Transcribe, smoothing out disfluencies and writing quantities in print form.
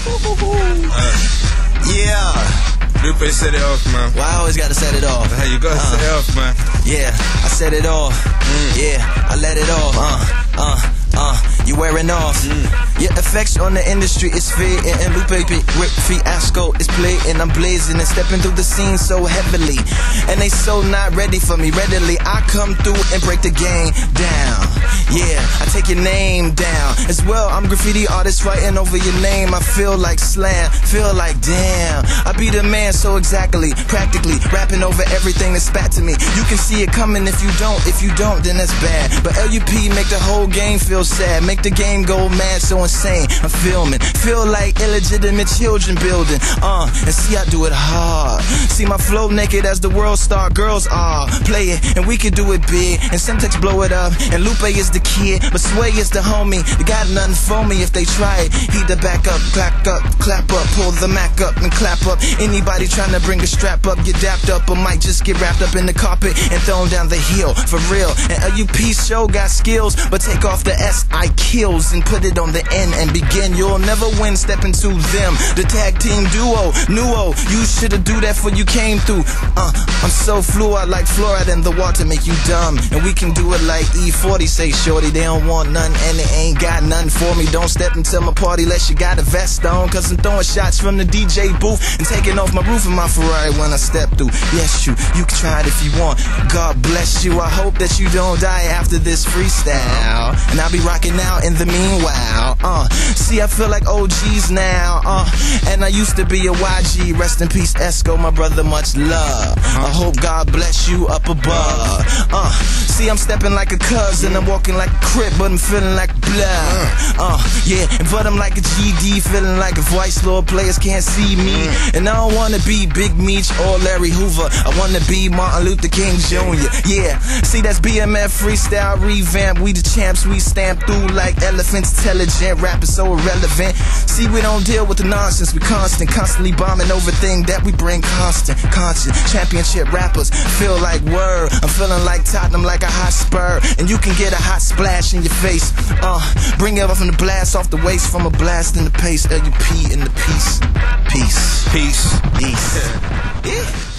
Yeah. Lupe, set it off, man. Well, I always gotta set it off. Hey, you gotta set it off, man. Yeah, I set it off. Yeah, I let it off. You wearing off. Your effects on the industry is fading, and Lupe with fiasco is playing. I'm blazing and stepping through the scene so heavily, and they so not ready for me. Readily, I come through and break the game down. Yeah, I take your name down as well. I'm graffiti artist fighting over your name. I feel like slam, feel like damn. I be the man so exactly, practically rapping over everything that's spat to me. You can see it coming if you don't. If you don't, then that's bad. But LUP make the whole game feel sad, make the game go mad, so insane. I'm filming, feel like illegitimate children building. And see I do it hard. See my flow naked as the world star girls are. Play it and we can do it big, and Semtex blow it up. And Lupe is the kid, but Sway is the homie. They got nothing for me if they try it. He the back up, clap up, pull the Mac up and clap up. Anybody trying to bring a strap up, get dapped up, or might just get wrapped up in the carpet and thrown down the hill. For real, and LUP show got skills, but take off the S-I kills and put it on the N and begin. You'll never win, step into them. The tag team duo, Nuo, you shoulda do that before you came through. I'm so fluid like fluoride in the water, make you dumb. And we can do it like E40, say shorty, they don't want none and they ain't got nothing for me. Don't step into my party unless you got a vest on, cause I'm throwing shots from the DJ booth and taking off my roof in my Ferrari when I step through. Yes, you can try it if you want. God bless you, I hope that you don't die after this freestyle. And I'll be rocking out in the meanwhile. See, I feel like OGs now. And I used to be a YG. Rest in peace, Esco, my brother, much love. I hope God bless you up above. See, I'm stepping like a cousin, I'm walking like a crip, but I'm feeling like blood. Yeah, but I'm like a GD, feeling like if White Lord players can't see me. And I don't wanna be Big Meech or Larry Hoover. I wanna be Martin Luther King Jr. Yeah, see, that's BMF freestyle revamp. We the champs, we stamp through like elephants. Intelligent, rapping so irrelevant. See, we don't deal with the nonsense. We constantly bombing over things that we bring constant. Championship rappers feel like word. I'm feeling like Tottenham, like a hot spur. And you can get a hot splash in your face. Bring it up from the blast off the waist, from a blast in the pace. LUP in the peace. Peace. Peace. Peace. Yeah.